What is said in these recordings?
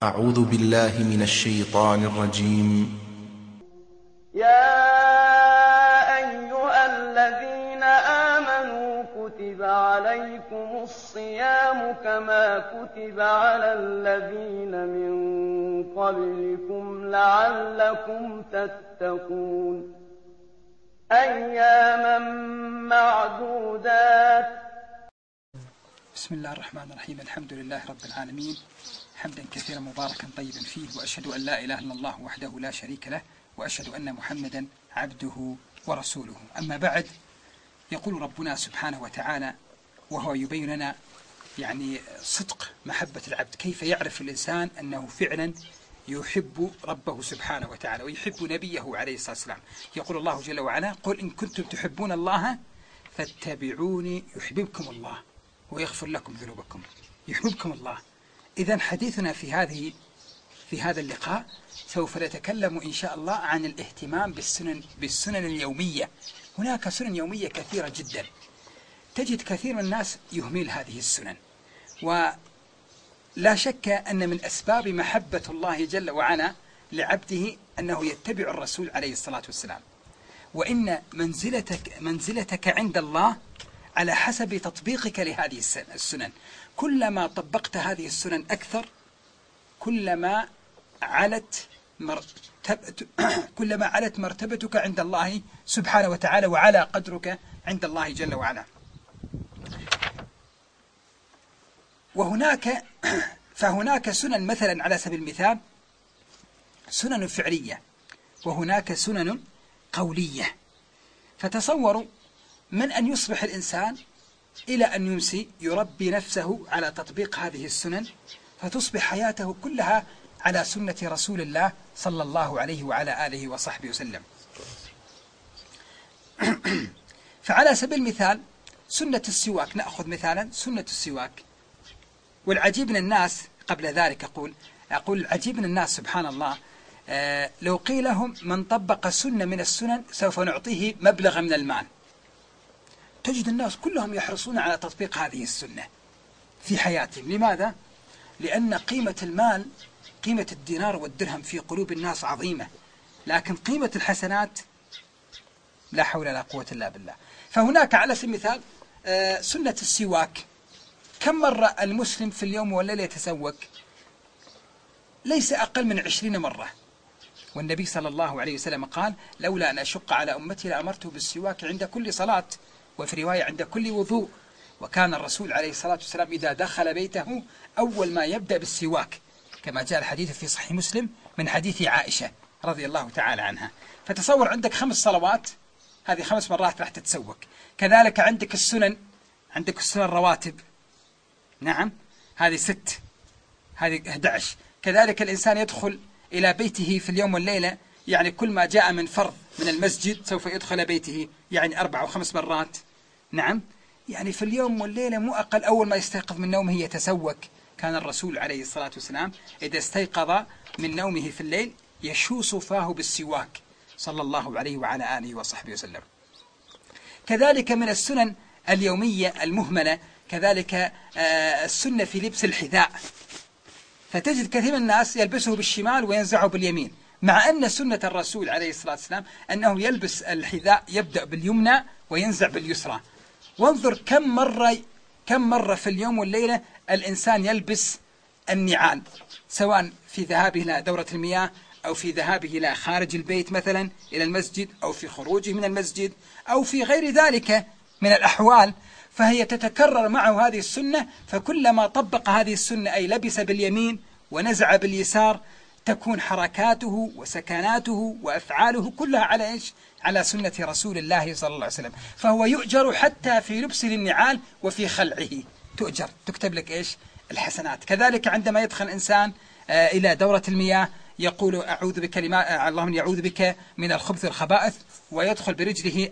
أعوذ بالله من الشيطان الرجيم. يا أيها الذين آمنوا كتب عليكم الصيام كما كتب على الذين من قبلكم لعلكم تتقون أياما معدودات. بسم الله الرحمن الرحيم. الحمد لله رب العالمين، حمدا كثيرا مباركا طيبا فيه، وأشهد أن لا إله إلا الله وحده لا شريك له، وأشهد أن محمدا عبده ورسوله. أما بعد، يقول ربنا سبحانه وتعالى وهو يبين لنا صدق محبة العبد، كيف يعرف الإنسان أنه فعلا يحب ربه سبحانه وتعالى ويحب نبيه عليه الصلاة والسلام. يقول الله جل وعلا: قل إن كنتم تحبون الله فاتبعوني يحببكم الله ويغفر لكم ذنوبكم. يحببكم الله. إذن حديثنا في هذا اللقاء سوف نتكلم إن شاء الله عن الاهتمام بالسنن اليومية. هناك سنن يومية كثيرة جدا، تجد كثير من الناس يهمل هذه السنن، ولا شك أن من أسباب محبة الله جل وعلا لعبده أنه يتبع الرسول عليه الصلاة والسلام. وإن منزلتك عند الله على حسب تطبيقك لهذه السنن. كلما طبقت هذه السنن أكثر، كلما علت مرتبتك عند الله سبحانه وتعالى، وعلى قدرك عند الله جل وعلا. فهناك سنن، مثلا على سبيل المثال سنن فعلية، وهناك سنن قولية. فتصوروا من أن يصبح الإنسان إلى أن يمسي يربي نفسه على تطبيق هذه السنن، فتصبح حياته كلها على سنة رسول الله صلى الله عليه وعلى آله وصحبه وسلم. فعلى سبيل المثال سنة السواك، نأخذ مثالا سنة السواك. والعجيب من الناس، قبل ذلك أقول العجيب من الناس سبحان الله، لو قيل لهم من طبق سنة من السنن سوف نعطيه مبلغ من المال، تجد الناس كلهم يحرصون على تطبيق هذه السنة في حياتهم. لماذا؟ لأن قيمة المال، قيمة الدينار والدرهم في قلوب الناس عظيمة، لكن قيمة الحسنات لا حول ولا قوة إلا بالله. فهناك على سبيل المثال سنة السواك. كم مرة المسلم في اليوم والليلة يتسوك؟ ليس أقل من 20 مرة. والنبي صلى الله عليه وسلم قال: لولا أن أشق على أمتي لأمرته بالسواك عند كل صلاة، وفي رواية عند كل وضوء. وكان الرسول عليه الصلاة والسلام إذا دخل بيته أول ما يبدأ بالسواك، كما جاء الحديث في صحيح مسلم من حديث عائشة رضي الله تعالى عنها. فتصور عندك 5 صلوات، هذه 5 مرات راح تتسوك. كذلك عندك السنن، عندك السنن الرواتب، نعم هذه 6، هذه 11. كذلك الإنسان يدخل إلى بيته في اليوم والليلة، كل ما جاء من فرض من المسجد سوف يدخل بيته 4 أو 5 مرات. نعم، في اليوم والليلة مو أقل. أول ما يستيقظ من نومه يتسوك. كان الرسول عليه الصلاة والسلام إذا استيقظ من نومه في الليل يشوص فاه بالسواك صلى الله عليه وعلى آله وصحبه وسلم. كذلك من السنن اليومية المهملة كذلك السنة في لبس الحذاء. فتجد كثير من الناس يلبسه بالشمال وينزعه باليمين، مع أن سنة الرسول عليه الصلاة والسلام أنه يلبس الحذاء يبدأ باليمنى وينزع باليسرى. وانظر كم مرة في اليوم والليلة الإنسان يلبس النعال، سواء في ذهابه إلى دورة المياه، أو في ذهابه إلى خارج البيت مثلا إلى المسجد، أو في خروجه من المسجد، أو في غير ذلك من الأحوال. فهي تتكرر معه هذه السنة، فكلما طبق هذه السنة أي لبس باليمين ونزع باليسار، تكون حركاته وسكناته وأفعاله كلها على إيش؟ على سنة رسول الله صلى الله عليه وسلم. فهو يؤجر حتى في لبس النعال وفي خلعه، تؤجر، تكتب لك إيش؟ الحسنات. كذلك عندما يدخل إنسان إلى دورة المياه يقول: أعوذ بكلمات اللهم يعوذ بك من الخبث والخبائث، ويدخل برجله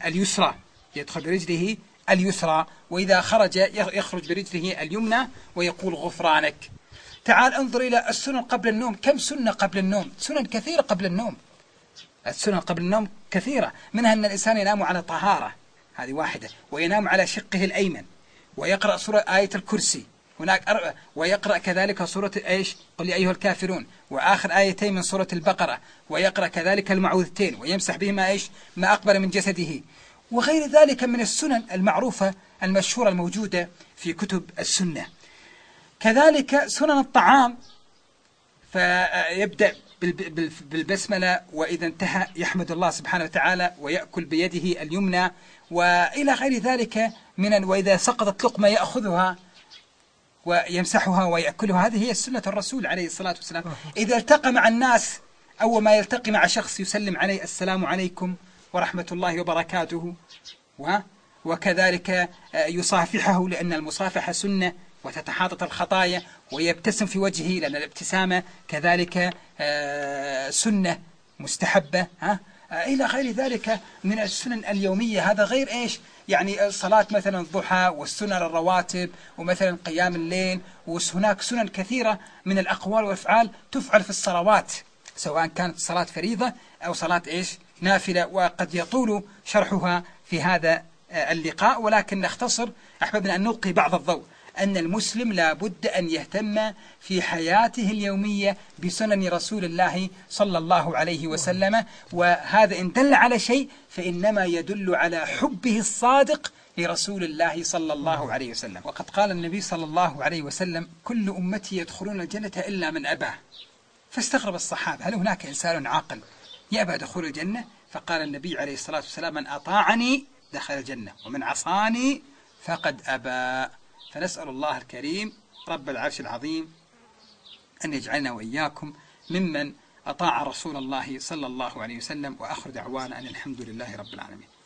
اليسرى، وإذا خرج يخرج برجله اليمنى ويقول: غفرانك. تعال انظر إلى السنن قبل النوم. كم سنة قبل النوم؟ سنن كثيرة قبل النوم. السنن قبل النوم كثيرة، منها أن الإنسان ينام على طهارة، هذه واحدة، وينام على شقه الأيمن، ويقرأ سورة آية الكرسي، هناك ويقرأ كذلك سورة إيش؟ قل يا أيها الكافرون، وآخر آيتين من سورة البقرة، ويقرأ كذلك المعوذتين ويمسح بهما إيش؟ ما أقبل من جسده، وغير ذلك من السنن المعروفة المشهورة الموجودة في كتب السنة. كذلك سنن الطعام، فيبدأ بالبسملة، وإذا انتهى يحمد الله سبحانه وتعالى ويأكل بيده اليمنى، وإلى غير ذلك وإذا سقطت لقمة يأخذها ويمسحها ويأكلها. هذه هي سنة الرسول عليه الصلاة والسلام. إذا التقى مع الناس، أول ما يلتقي مع شخص يسلم عليه السلام عليكم ورحمة الله وبركاته، وكذلك يصافحه لأن المصافحة سنة وتتحاطط الخطايا، ويبتسم في وجهه لأن الابتسامة كذلك سنة مستحبة، إلى غير ذلك من السنن اليومية. هذا غير إيش؟ يعني الصلاة مثلا الضحى والسنن الرواتب ومثلا قيام الليل، وهناك سنن كثيرة من الأقوال والأفعال تفعل في الصلوات، سواء كانت صلاة فريضة أو صلاة إيش؟ نافلة، وقد يطول شرحها في هذا اللقاء، ولكن نختصر. أحببنا أن نلقي بعض الضوء أن المسلم لا بد أن يهتم في حياته اليومية بسنن رسول الله صلى الله عليه وسلم، وهذا إن دل على شيء فإنما يدل على حبه الصادق لرسول الله صلى الله عليه وسلم. وقد قال النبي صلى الله عليه وسلم: كل أمتي يدخلون الجنة إلا من أباه. فاستغرب الصحابة: هل هناك إنسان عاقل يأبى دخول الجنة؟ فقال النبي عليه الصلاة والسلام: من أطاعني دخل الجنة ومن عصاني فقد أبى. فنسأل الله الكريم رب العرش العظيم أن يجعلنا وإياكم ممن أطاع رسول الله صلى الله عليه وسلم، وآخر دعوانا أن الحمد لله رب العالمين.